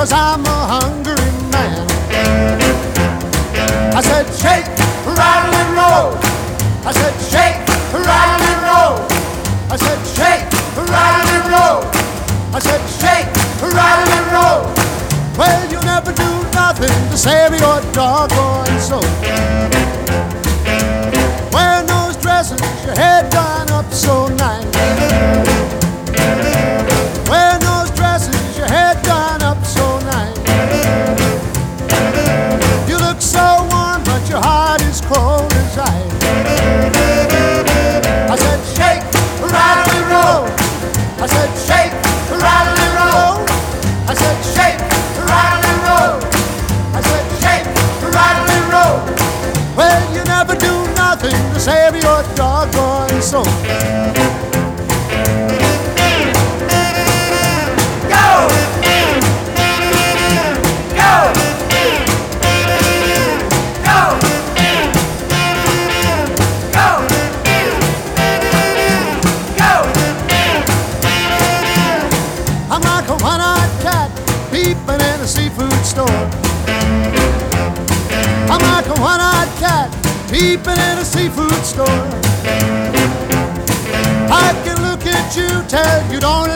'cause I'm a hungry man. I said, shake, rattle and roll. I said, shake, rattle and roll. I said, shake, rattle and roll. I said, shake, rattle and roll. Well, you never do nothing to save your doggone soul. Wearing those dresses, your head done up so nice. Wearing those dresses, your head done up so nice. You look so warm, but your heart is cold as ice. I said, shake, rattle and roll. I said, shake, rattle and roll. I said, shake, rattle and roll. I said, shake, rattle and roll. Well, you never do nothing to save your doggone soul. I'm like a one-eyed cat peeping in a seafood store. I'm like a one-eyed cat peeping in a seafood store. I can look at you, tell you don't